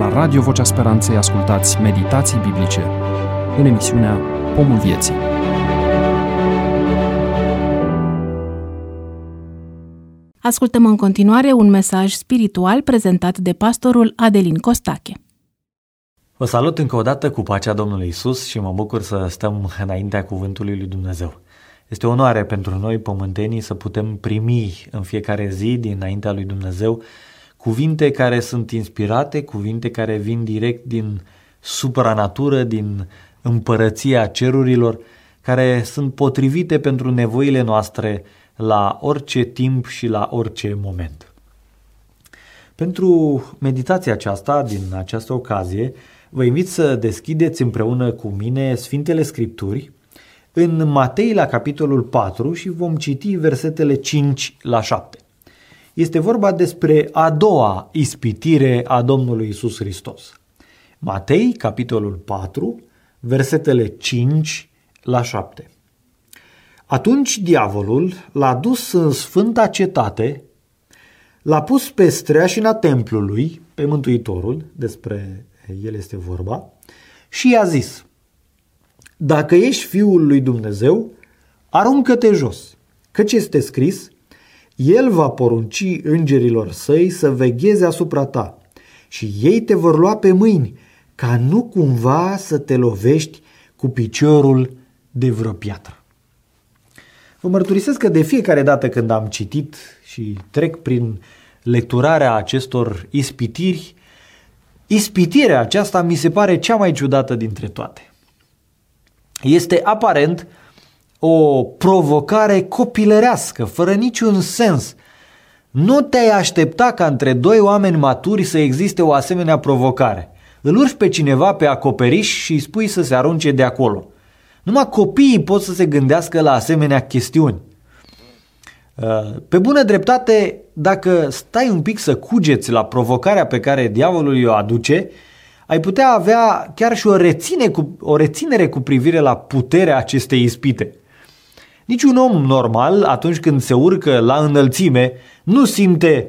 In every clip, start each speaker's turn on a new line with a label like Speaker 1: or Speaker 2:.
Speaker 1: La Radio Vocea Speranței ascultați meditații biblice în emisiunea Pomul Vieții.
Speaker 2: Ascultăm în continuare un mesaj spiritual prezentat de pastorul Adelin Costache.
Speaker 3: Vă salut încă o dată cu pacea Domnului Isus și mă bucur să stăm înaintea cuvântului lui Dumnezeu. Este o onoare pentru noi, pământenii, să putem primi în fiecare zi dinaintea lui Dumnezeu cuvinte care sunt inspirate, cuvinte care vin direct din supranatură, din împărăția cerurilor, care sunt potrivite pentru nevoile noastre la orice timp și la orice moment. Pentru meditația aceasta, din această ocazie, vă invit să deschideți împreună cu mine Sfintele Scripturi în Matei la capitolul 4 și vom citi versetele 5 la 7. Este vorba despre a doua ispitire a Domnului Isus Hristos. Matei, capitolul 4, versetele 5 la 7. Atunci diavolul l-a dus în sfânta cetate, l-a pus pe streașina templului, pe Mântuitorul, despre el este vorba, și i-a zis: dacă ești Fiul lui Dumnezeu, aruncă-te jos, căci este scris: El va porunci îngerilor săi să vegheze asupra ta și ei te vor lua pe mâini, ca nu cumva să te lovești cu piciorul de vreo piatră. Vă mărturisesc că de fiecare dată când am citit și trec prin lecturarea acestor ispitiri, ispitirea aceasta mi se pare cea mai ciudată dintre toate. Este aparent o provocare copilărească, fără niciun sens. Nu te-ai aștepta ca între doi oameni maturi să existe o asemenea provocare. Îl urci pe cineva pe acoperiș și îi spui să se arunce de acolo. Numai copiii pot să se gândească la asemenea chestiuni. Pe bună dreptate, dacă stai un pic să cugeți la provocarea pe care diavolul o aduce, ai putea avea chiar și o reținere cu privire la puterea acestei ispite. Niciun om normal, atunci când se urcă la înălțime, nu simte,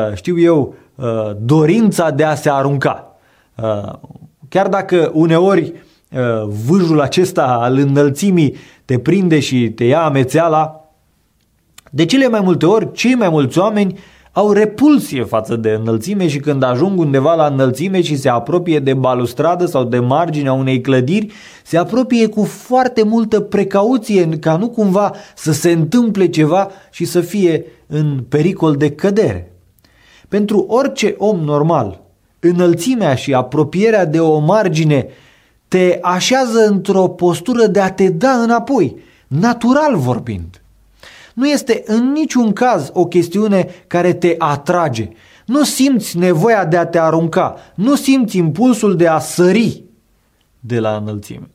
Speaker 3: dorința de a se arunca. Chiar dacă uneori vâjul acesta al înălțimii te prinde și te ia amețeala, de cele mai multe ori, cei mai mulți oameni au repulsie față de înălțime și când ajung undeva la înălțime și se apropie de balustradă sau de marginea unei clădiri, se apropie cu foarte multă precauție ca nu cumva să se întâmple ceva și să fie în pericol de cădere. Pentru orice om normal, înălțimea și apropierea de o margine te așează într-o postură de a te da înapoi, natural vorbind. Nu este în niciun caz o chestiune care te atrage. Nu simți nevoia de a te arunca. Nu simți impulsul de a sări de la înălțime.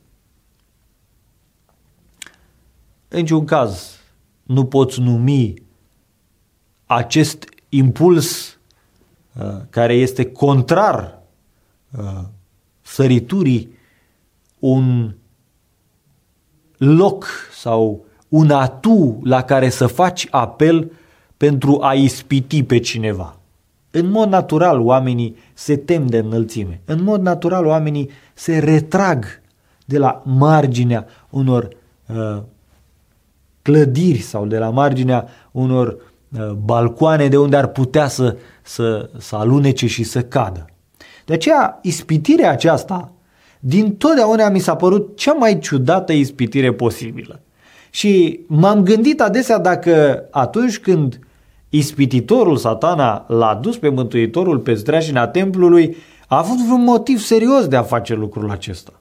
Speaker 3: În niciun caz nu poți numi acest impuls care este contrar săriturii un loc sau un atu la care să faci apel pentru a ispiti pe cineva. În mod natural, oamenii se tem de înălțime. În mod natural, oamenii se retrag de la marginea unor clădiri sau de la marginea unor balcoane de unde ar putea să alunece și să cadă. De aceea, ispitirea aceasta, din totdeauna mi s-a părut cea mai ciudată ispitire posibilă. Și m-am gândit adesea dacă atunci când ispititorul, Satana, l-a dus pe Mântuitorul pe streașina templului, a avut vreun motiv serios de a face lucrul acesta.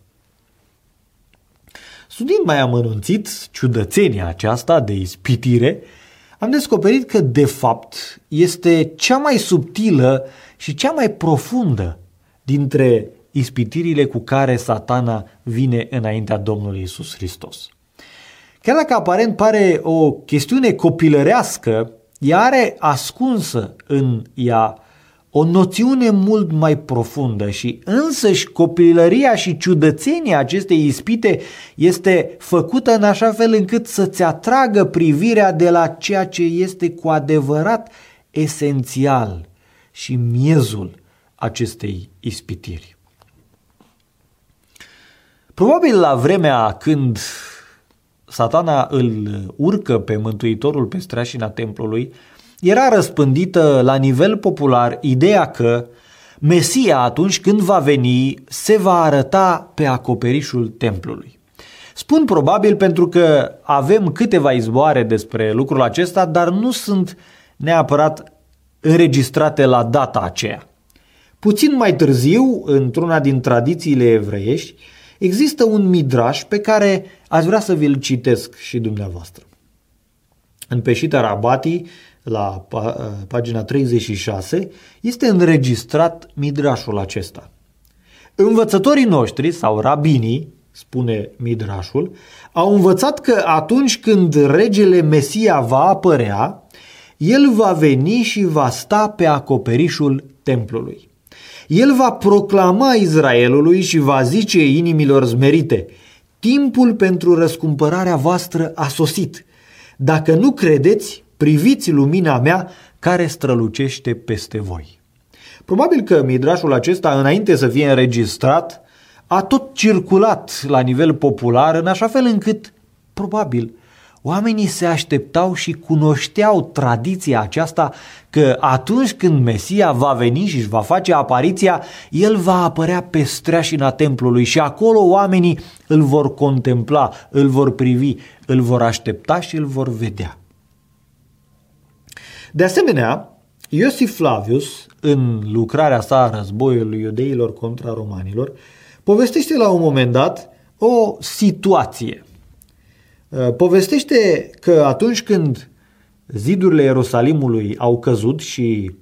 Speaker 3: Studiind mai amănunțit ciudățenia aceasta de ispitire, am descoperit că, de fapt, este cea mai subtilă și cea mai profundă dintre ispitirile cu care Satana vine înaintea Domnului Isus Hristos. Chiar dacă aparent pare o chestiune copilărească, ea are ascunsă în ea o noțiune mult mai profundă și însăși copilăria și ciudățenia acestei ispite este făcută în așa fel încât să-ți atragă privirea de la ceea ce este cu adevărat esențial și miezul acestei ispitiri. Probabil la vremea când Satana îl urcă pe Mântuitorul pe streașina templului, era răspândită la nivel popular ideea că Mesia, atunci când va veni, se va arăta pe acoperișul templului. Spun probabil pentru că avem câteva izvoare despre lucrul acesta, dar nu sunt neapărat înregistrate la data aceea. Puțin mai târziu, într-una din tradițiile evreiești, există un midraș pe care aș vrea să vi-l citesc și dumneavoastră. În Peșita Rabatii, la pagina 36, este înregistrat midrașul acesta. Învățătorii noștri, sau rabinii, spune midrașul, au învățat că atunci când regele Mesia va apărea, el va veni și va sta pe acoperișul templului. El va proclama Israelului și va zice inimilor zmerite: timpul pentru răscumpărarea voastră a sosit. Dacă nu credeți, priviți lumina mea care strălucește peste voi. Probabil că midrașul acesta, înainte să fie înregistrat, a tot circulat la nivel popular, în așa fel încât, probabil, oamenii se așteptau și cunoșteau tradiția aceasta că atunci când Mesia va veni și își va face apariția, el va apărea pe streașina templului și acolo oamenii îl vor contempla, îl vor privi, îl vor aștepta și îl vor vedea. De asemenea, Iosif Flavius, în lucrarea sa Războiul iudeilor contra romanilor, povestește la un moment dat o situație. Povestește că atunci când zidurile Ierusalimului au căzut și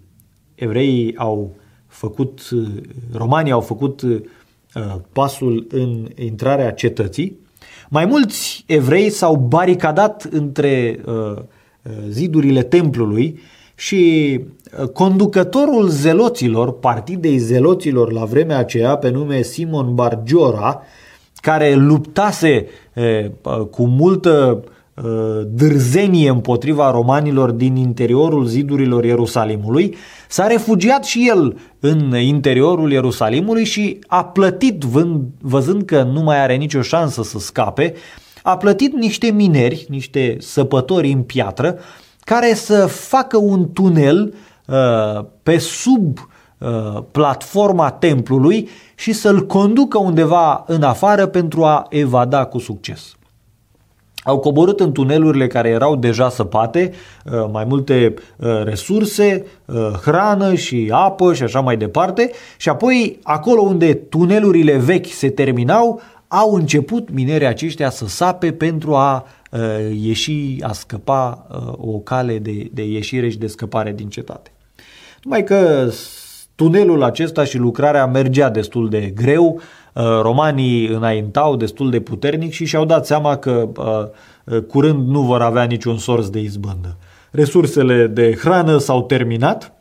Speaker 3: romanii au făcut pasul în intrarea cetății, mai mulți evrei s-au baricadat între zidurile templului și conducătorul zeloților, partidei zeloților la vremea aceea, pe nume Simon Bar Giora, care luptase cu multă dârzenie împotriva romanilor din interiorul zidurilor Ierusalimului, s-a refugiat și el în interiorul Ierusalimului și a plătit, văzând că nu mai are nicio șansă să scape, a plătit niște mineri, niște săpători în piatră, care să facă un tunel pe sub platforma templului și să-l conducă undeva în afară pentru a evada cu succes. Au coborât în tunelurile care erau deja săpate mai multe resurse, hrană și apă și așa mai departe, și apoi acolo unde tunelurile vechi se terminau, au început minerii aceștia să sape pentru a ieși, a scăpa, o cale de ieșire și de scăpare din cetate. Numai că tunelul acesta și lucrarea mergea destul de greu, romanii înaintau destul de puternic și și-au dat seama că curând nu vor avea niciun sorț de izbândă. Resursele de hrană s-au terminat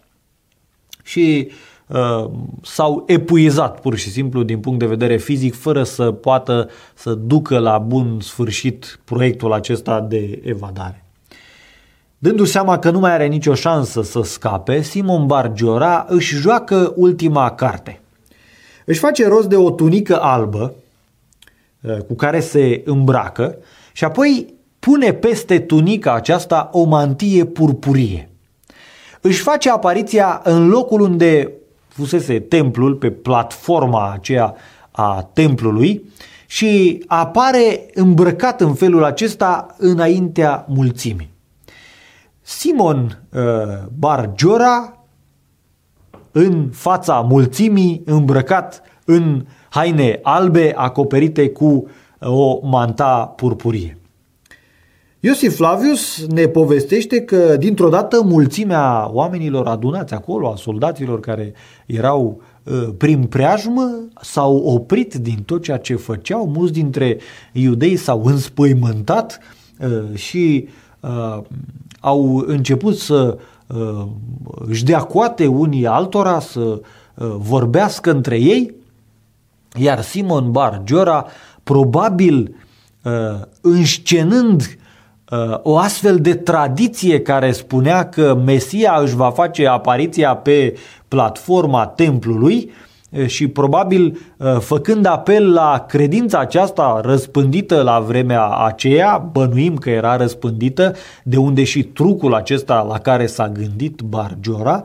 Speaker 3: și s-au epuizat pur și simplu din punct de vedere fizic, fără să poată să ducă la bun sfârșit proiectul acesta de evadare. Dându-și seama că nu mai are nicio șansă să scape, Simon Bar Giora își joacă ultima carte. Își face rost de o tunică albă cu care se îmbracă și apoi pune peste tunica aceasta o mantie purpurie. Își face apariția în locul unde fusese templul, pe platforma aceea a templului, și apare îmbrăcat în felul acesta înaintea mulțimii. Simon Bar Giora, în fața mulțimii, îmbrăcat în haine albe acoperite cu o manta purpurie. Iosif Flavius ne povestește că dintr-o dată mulțimea oamenilor adunați acolo, a soldaților care erau prin preajmă, s-au oprit din tot ceea ce făceau, mulți dintre iudei s-au înspăimântat și au început să își dea coate unii altora, să vorbească între ei, iar Simon Bar Giora, probabil înscenând o astfel de tradiție care spunea că Mesia își va face apariția pe platforma templului și probabil făcând apel la credința aceasta răspândită la vremea aceea, bănuim că era răspândită, de unde și trucul acesta la care s-a gândit Bar Giora,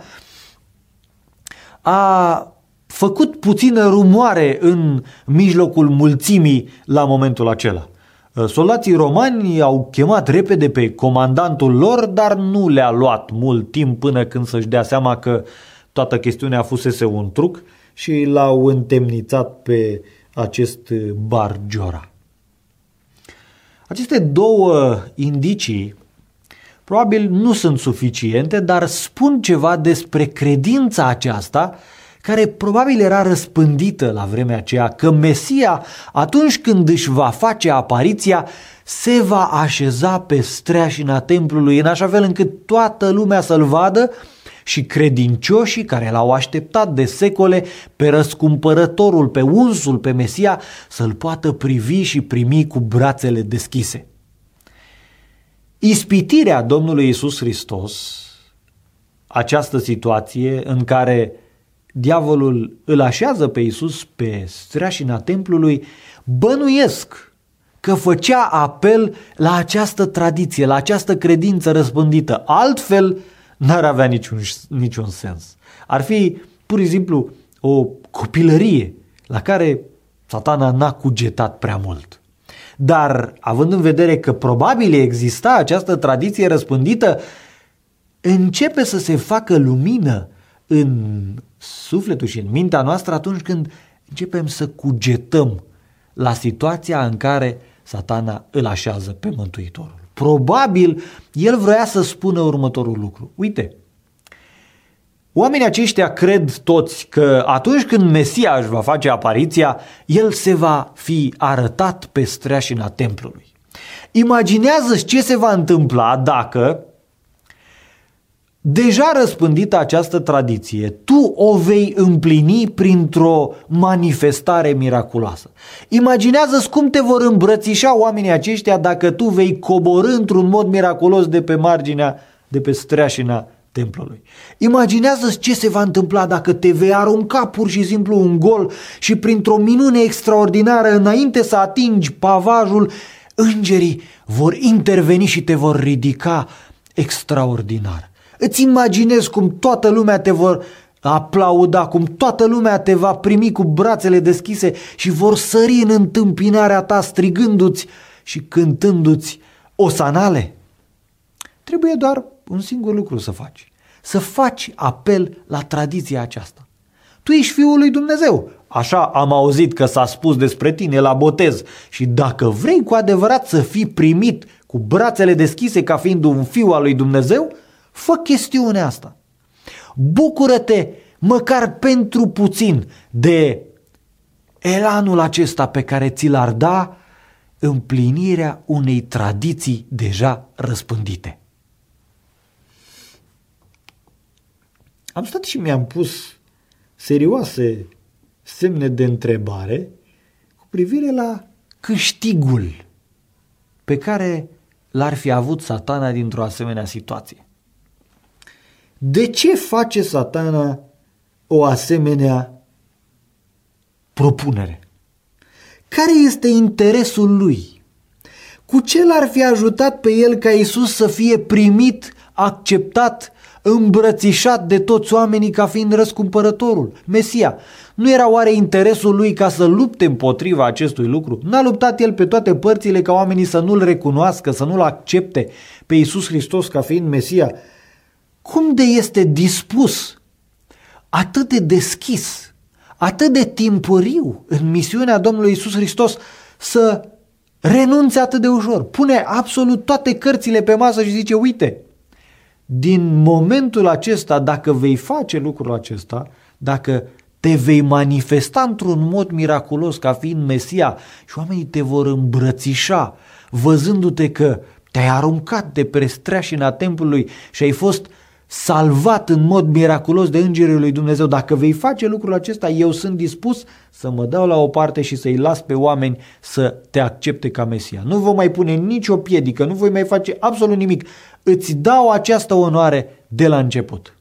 Speaker 3: a făcut puțină rumoare în mijlocul mulțimii la momentul acela. Soldații romani au chemat repede pe comandantul lor, dar nu le-a luat mult timp până când să-și dea seama că toată chestiunea fusese un truc și l-au întemnițat pe acest Bar Giora. Aceste două indicii probabil nu sunt suficiente, dar spun ceva despre credința aceasta care probabil era răspândită la vremea aceea, că Mesia, atunci când își va face apariția, se va așeza pe streașina templului în așa fel încât toată lumea să-l vadă și credincioșii care l-au așteptat de secole pe răscumpărătorul, pe unsul, pe Mesia, să-l poată privi și primi cu brațele deschise. Ispitirea Domnului Iisus Hristos, această situație în care diavolul îl așează pe Iisus pe streașina templului, bănuiesc că făcea apel la această tradiție, la această credință răspândită. Altfel n-ar avea niciun sens. Ar fi pur și simplu o copilărie la care Satana n-a cugetat prea mult. Dar având în vedere că probabil exista această tradiție răspândită, începe să se facă lumină în sufletul și în mintea noastră atunci când începem să cugetăm la situația în care Satana îl așează pe Mântuitorul. Probabil el vrea să spună următorul lucru. Uite, oamenii aceștia cred toți că atunci când Mesia își va face apariția, el se va fi arătat pe streașina templului. Imaginează-ți ce se va întâmpla dacă, deja răspândită această tradiție, tu o vei împlini printr-o manifestare miraculoasă. Imaginează-ți cum te vor îmbrățișa oamenii aceștia dacă tu vei coborî într-un mod miraculos de pe marginea, de pe streașina templului. Imaginează-ți ce se va întâmpla dacă te vei arunca pur și simplu un gol și printr-o minune extraordinară, înainte să atingi pavajul, îngerii vor interveni și te vor ridica extraordinar. Îți imaginezi cum toată lumea te vor aplauda, cum toată lumea te va primi cu brațele deschise și vor sări în întâmpinarea ta strigându-ți și cântându-ți osanale? Trebuie doar un singur lucru să faci. Să faci apel la tradiția aceasta. Tu ești Fiul lui Dumnezeu. Așa am auzit că s-a spus despre tine la botez și dacă vrei cu adevărat să fii primit cu brațele deschise ca fiind un fiu al lui Dumnezeu, fă chestiunea asta. Bucură-te măcar pentru puțin de elanul acesta pe care ți l-ar da împlinirea unei tradiții deja răspândite. Am stat și mi-am pus serioase semne de întrebare cu privire la câștigul pe care l-ar fi avut Satana dintr-o asemenea situație. De ce face Satana o asemenea propunere? Care este interesul lui? Cu ce l-ar fi ajutat pe el ca Iisus să fie primit, acceptat, îmbrățișat de toți oamenii ca fiind răscumpărătorul, Mesia? Nu era oare interesul lui ca să lupte împotriva acestui lucru? N-a luptat el pe toate părțile ca oamenii să nu-l recunoască, să nu-l accepte pe Iisus Hristos ca fiind Mesia? Cum de este dispus, atât de deschis, atât de timpuriu în misiunea Domnului Iisus Hristos să renunțe atât de ușor? Pune absolut toate cărțile pe masă și zice, uite, din momentul acesta, dacă vei face lucrul acesta, dacă te vei manifesta într-un mod miraculos ca fiind Mesia și oamenii te vor îmbrățișa văzându-te că te-ai aruncat de pe streașina templului și ai fost salvat în mod miraculos de îngerii lui Dumnezeu. Dacă vei face lucrul acesta, eu sunt dispus să mă dau la o parte și să-i las pe oameni să te accepte ca Mesia. Nu vă mai pune nicio piedică, nu voi mai face absolut nimic. Îți dau această onoare de la început.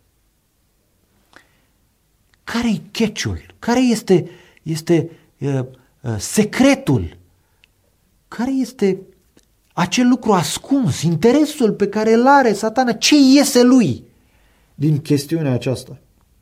Speaker 3: Care-i catch-ul? Care este secretul? Care este acel lucru ascuns, interesul pe care îl are Satana? Ce iese lui din chestiunea aceasta?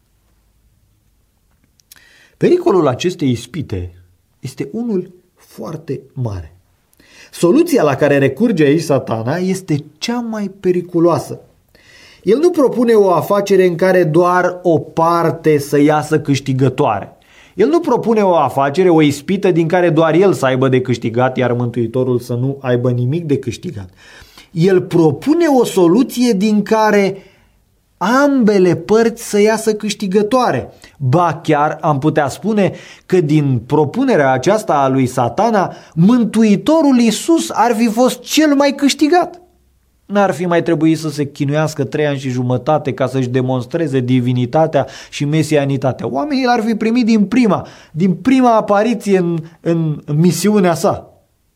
Speaker 3: Pericolul acestei ispite este unul foarte mare. Soluția la care recurge aici Satana este cea mai periculoasă. El nu propune o afacere în care doar o parte să iasă câștigătoare. El nu propune o afacere, o ispită din care doar el să aibă de câștigat, iar Mântuitorul să nu aibă nimic de câștigat. El propune o soluție din care ambele părți să iasă câștigătoare. Ba chiar am putea spune că din propunerea aceasta a lui Satana, Mântuitorul Iisus ar fi fost cel mai câștigat. N-ar fi mai trebuit să se chinuiască 3 ani și jumătate ca să-și demonstreze divinitatea și mesianitatea. Oamenii l-ar fi primit din prima apariție în misiunea sa.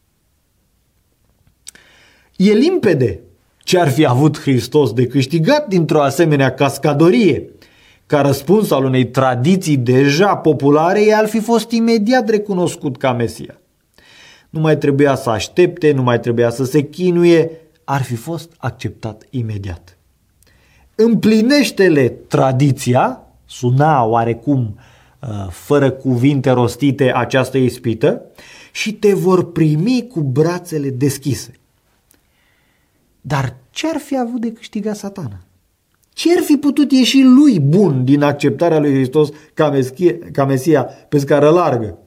Speaker 3: E limpede ce ar fi avut Hristos de câștigat dintr-o asemenea cascadorie. Ca răspuns al unei tradiții deja populare, el ar fi fost imediat recunoscut ca Mesia. Nu mai trebuia să aștepte, nu mai trebuia să se chinuie, ar fi fost acceptat imediat. Împlinește-le tradiția, suna oarecum fără cuvinte rostite această ispită, și te vor primi cu brațele deschise. Dar ce ar fi avut de câștigat Satana? Ce ar fi putut ieși lui bun din acceptarea lui Hristos ca Mesia pe scară largă?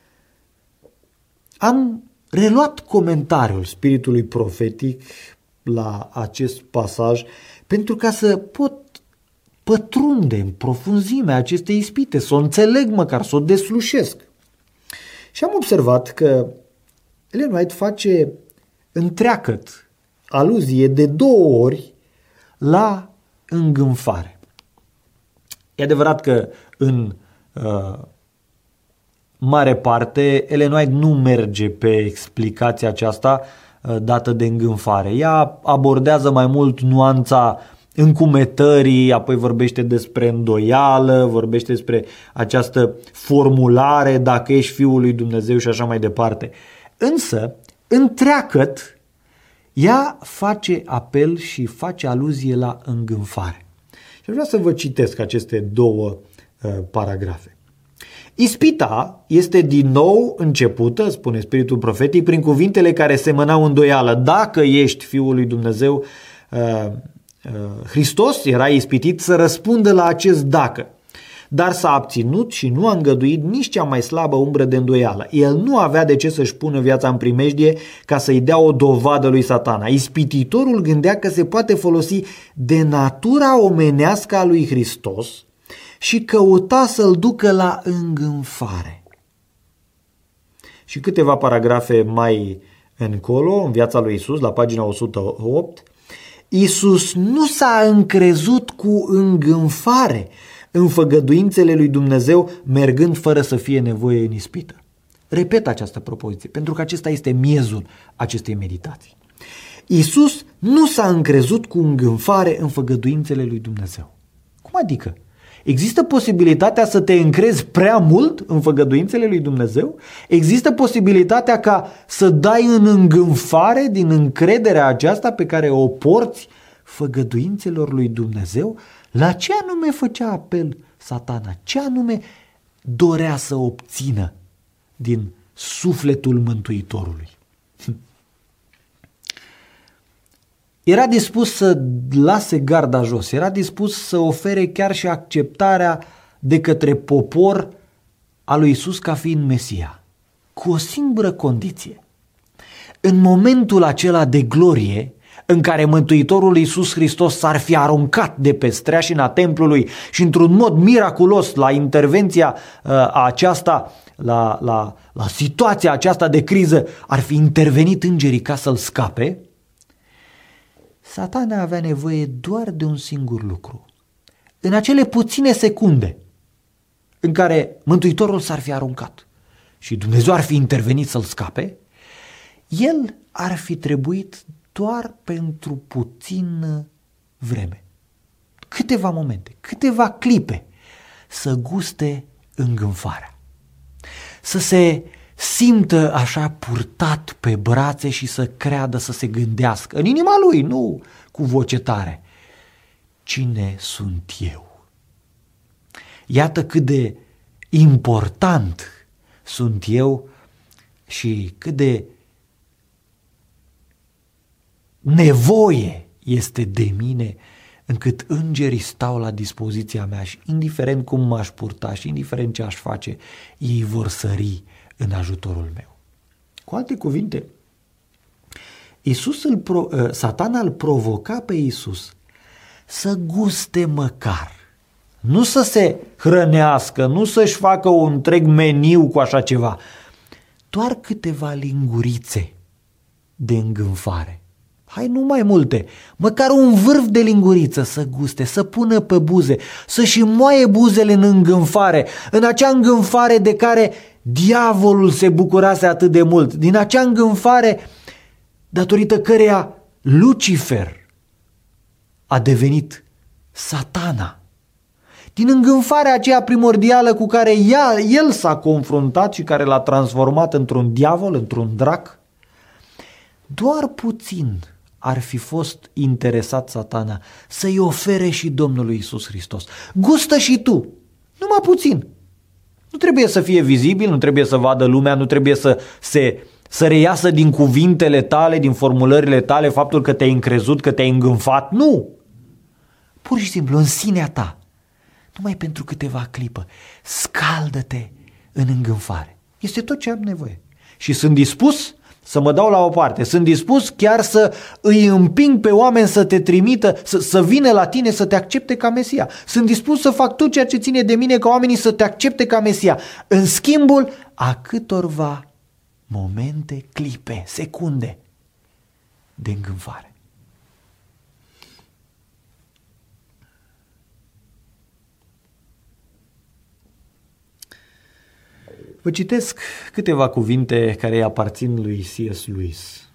Speaker 3: Am reluat comentariul spiritului profetic la acest pasaj pentru ca să pot pătrunde în profunzimea acestei ispite, să o înțeleg măcar, să o deslușesc. Și am observat că Ellen White face întreagăt aluzie de 2 ori la îngânfare. E adevărat că în mare parte Ellen White nu merge pe explicația aceasta dată de îngânfare. Ea abordează mai mult nuanța încumetării, apoi vorbește despre îndoială, vorbește despre această formulare, dacă ești Fiul lui Dumnezeu și așa mai departe. Însă, întreagăt, ea face apel și face aluzie la îngânfare. Și vreau să vă citesc aceste 2 paragrafe. Ispita este din nou începută, spune spiritul profetic, prin cuvintele care semănau îndoială. Dacă ești Fiul lui Dumnezeu, Hristos era ispitit să răspundă la acest dacă. Dar s-a abținut și nu a îngăduit nici cea mai slabă umbră de îndoială. El nu avea de ce să-și pună viața în primejdie ca să-i dea o dovadă lui Satana. Ispititorul gândea că se poate folosi de natura omenească a lui Hristos și căuta să-l ducă la îngânfare. Și câteva paragrafe mai încolo, în viața lui Isus, la pagina 108, Isus nu s-a încrezut cu îngânfare în făgăduințele lui Dumnezeu, mergând fără să fie nevoie în ispită. Repet această propoziție, pentru că acesta este miezul acestei meditații. Isus nu s-a încrezut cu îngânfare în făgăduințele lui Dumnezeu. Cum adică? Există posibilitatea să te încrezi prea mult în făgăduințele lui Dumnezeu? Există posibilitatea ca să dai în îngânfare din încrederea aceasta pe care o porți făgăduințelor lui Dumnezeu? La ce anume făcea apel Satana? Ce anume dorea să obțină din sufletul Mântuitorului? Era dispus să lase garda jos, era dispus să ofere chiar și acceptarea de către popor a lui Isus ca fiind Mesia, cu o singură condiție. În momentul acela de glorie în care Mântuitorul Iisus Hristos s-ar fi aruncat de pe streașina templului și într-un mod miraculos la intervenția aceasta, la situația aceasta de criză, ar fi intervenit îngerii ca să-l scape, Satana avea nevoie doar de un singur lucru. În acele puține secunde în care Mântuitorul s-ar fi aruncat și Dumnezeu ar fi intervenit să-l scape, el ar fi trebuit doar pentru puțină vreme, câteva momente, câteva clipe, să guste îngânfarea, să se simtă așa purtat pe brațe și să creadă, să se gândească în inima lui, nu cu voce tare: cine sunt eu? Iată cât de important sunt eu și cât de nevoie este de mine, încât îngerii stau la dispoziția mea și indiferent cum m-aș purta și indiferent ce aș face, ei vor sări în ajutorul meu. Cu alte cuvinte, Satana îl provoca pe Iisus să guste măcar, nu să se hrănească, nu să-și facă un întreg meniu cu așa ceva, doar câteva lingurițe de îngânfare. Hai, nu mai multe, măcar un vârf de linguriță să guste, să pună pe buze, să-și moaie buzele în îngânfare, în acea îngânfare de care diavolul se bucurase atât de mult, din acea îngânfare datorită căreia Lucifer a devenit Satana, din îngânfarea aceea primordială cu care el s-a confruntat și care l-a transformat într-un diavol, într-un drac. Doar puțin ar fi fost interesat Satana să-i ofere și Domnului Iisus Hristos: gustă și tu, numai puțin. Nu trebuie să fie vizibil, nu trebuie să vadă lumea, nu trebuie să reiasă din cuvintele tale, din formulările tale, faptul că te-ai încrezut, că te-ai îngânfat. Nu! Pur și simplu, în sinea ta, numai pentru câteva clipă, scaldă-te în îngânfare. Este tot ce am nevoie. Și sunt dispus să mă dau la o parte, sunt dispus chiar să îi împing pe oameni să te trimită, să vină la tine să te accepte ca Mesia. Sunt dispus să fac tot ceea ce ține de mine ca oamenii să te accepte ca Mesia, în schimbul a câtorva momente, clipe, secunde de îngânfare. Vă citesc câteva cuvinte care îi aparțin lui C.S. Lewis.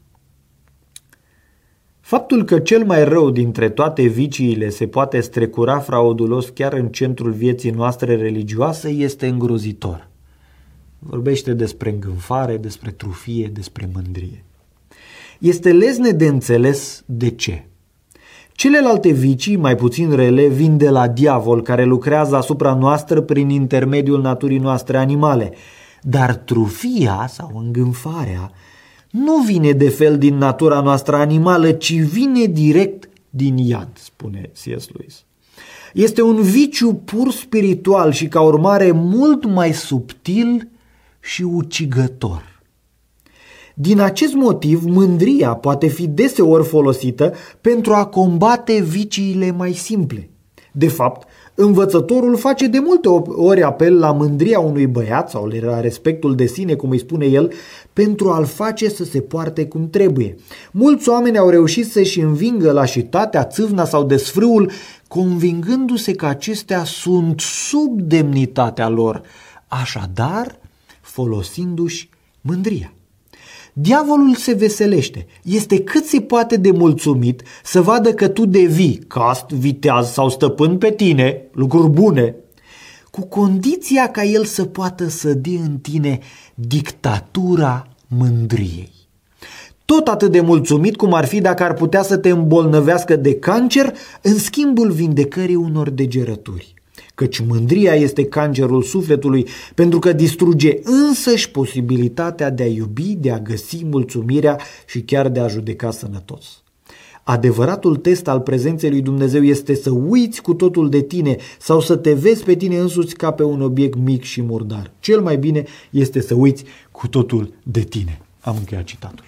Speaker 3: Faptul că cel mai rău dintre toate viciile se poate strecura fraudulos chiar în centrul vieții noastre religioase este îngrozitor. Vorbește despre îngânfare, despre trufie, despre mândrie. Este lezne de înțeles de ce. Celelalte vicii, mai puțin rele, vin de la diavol, care lucrează asupra noastră prin intermediul naturii noastre animale. Dar trufia sau îngânfarea nu vine de fel din natura noastră animală, ci vine direct din iad, spune C.S. Lewis. Este un viciu pur spiritual și ca urmare mult mai subtil și ucigător. Din acest motiv, mândria poate fi deseori folosită pentru a combate viciile mai simple. De fapt, învățătorul face de multe ori apel la mândria unui băiat sau la respectul de sine, cum îi spune el, pentru a-l face să se poarte cum trebuie. Mulți oameni au reușit să-și învingă lașitatea, țâvna sau desfrâul, convingându-se că acestea sunt sub demnitatea lor, așadar folosindu-și mândria. Diavolul se veselește, este cât se poate de mulțumit să vadă că tu devii cast, viteaz sau stăpân pe tine, lucruri bune, cu condiția ca el să poată sădi în tine dictatura mândriei. Tot atât de mulțumit cum ar fi dacă ar putea să te îmbolnăvească de cancer în schimbul vindecării unor degerături. Căci mândria este cancerul sufletului, pentru că distruge însăși posibilitatea de a iubi, de a găsi mulțumirea și chiar de a judeca sănătos. Adevăratul test al prezenței lui Dumnezeu este să uiți cu totul de tine sau să te vezi pe tine însuți ca pe un obiect mic și murdar. Cel mai bine este să uiți cu totul de tine. Am încheiat citatul.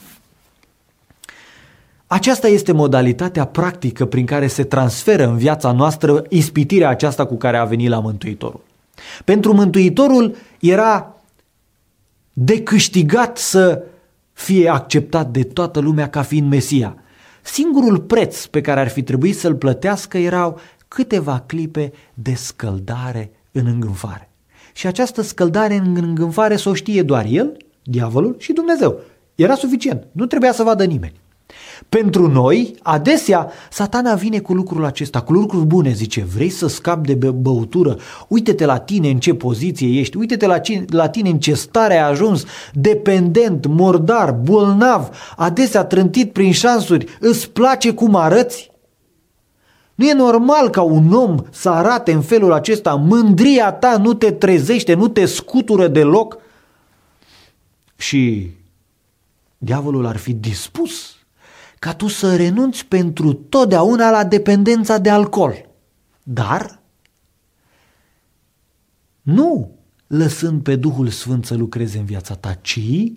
Speaker 3: Aceasta este modalitatea practică prin care se transferă în viața noastră ispitirea aceasta cu care a venit la Mântuitorul. Pentru Mântuitorul era de câștigat să fie acceptat de toată lumea ca fiind Mesia. Singurul preț pe care ar fi trebuit să-l plătească erau câteva clipe de scăldare în îngânfare. Și această scăldare în îngânfare s-o știe doar el, diavolul și Dumnezeu. Era suficient, nu trebuia să vadă nimeni. Pentru noi, adesea, Satana vine cu lucrul acesta, cu lucruri bune, zice, vrei să scapi de băutură? Uite-te la tine în ce poziție ești, uite-te la tine în ce stare ai ajuns, dependent, murdar, bolnav, adesea trântit prin șansuri, îți place cum arăți? Nu e normal ca un om să arate în felul acesta, mândria ta nu te trezește, nu te scutură deloc? Și diavolul ar fi dispus ca tu să renunți pentru totdeauna la dependența de alcool. Dar nu lăsând pe Duhul Sfânt să lucreze în viața ta, ci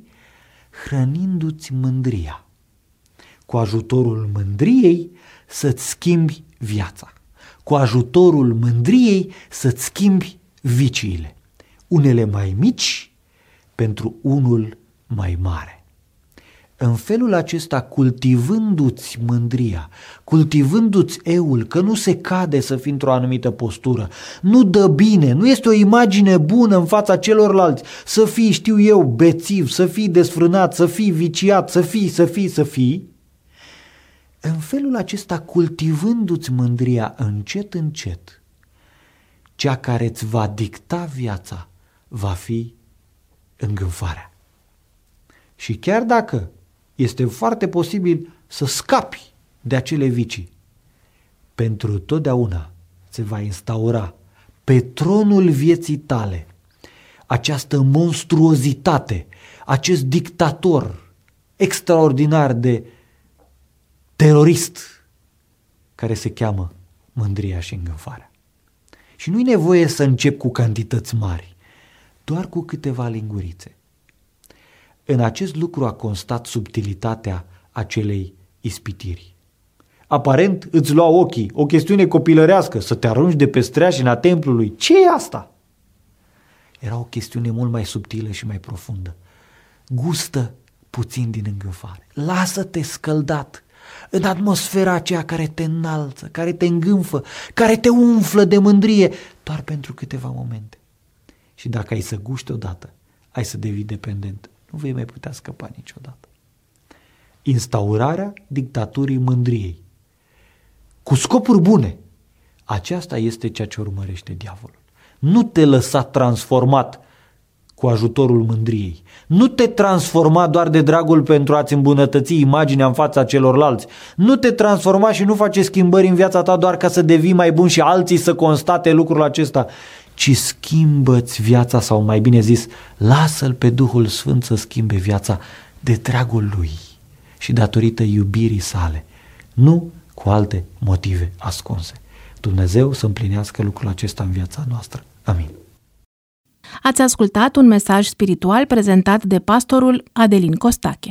Speaker 3: hrănindu-ți mândria. Cu ajutorul mândriei să-ți schimbi viața. Cu ajutorul mândriei să-ți schimbi viciile. Unele mai mici pentru unul mai mare. În felul acesta, cultivându-ți mândria, cultivându-ți eul, că nu se cade să fii într-o anumită postură, nu dă bine, nu este o imagine bună în fața celorlalți, să fii, știu eu, bețiv, să fii desfrânat, să fii viciat, să fii. În felul acesta, cultivându-ți mândria încet, încet, cea care îți va dicta viața va fi îngânfarea. Și chiar dacă este foarte posibil să scapi de acele vicii, pentru totdeauna se va instaura pe tronul vieții tale această monstruozitate, acest dictator extraordinar de terorist care se cheamă mândria și îngânfarea. Și nu-i nevoie să încep cu cantități mari, doar cu câteva lingurițe. În acest lucru a constat subtilitatea acelei ispitiri. Aparent îți lua ochii, o chestiune copilărească, să te arunci de pe streașina templului. Ce e asta? Era o chestiune mult mai subtilă și mai profundă. Gustă puțin din îngânfare. Lasă-te scăldat în atmosfera aceea care te înalță, care te îngânfă, care te umflă de mândrie, doar pentru câteva momente. Și dacă ai să guști odată, ai să devii dependent. Nu vei mai putea scăpa niciodată. Instaurarea dictaturii mândriei. Cu scopuri bune. Aceasta este ceea ce urmărește diavolul. Nu te lăsa transformat cu ajutorul mândriei. Nu te transforma doar de dragul pentru a-ți îmbunătăți imaginea în fața celorlalți. Nu te transforma și nu face schimbări în viața ta doar ca să devii mai bun și alții să constate lucrul acesta, ci schimbă-ți viața, sau mai bine zis, lasă-L pe Duhul Sfânt să schimbe viața de dragul Lui și datorită iubirii sale, nu cu alte motive ascunse. Dumnezeu să împlinească lucrul acesta în viața noastră. Amin.
Speaker 2: Ați ascultat un mesaj spiritual prezentat de pastorul Adelin Costache.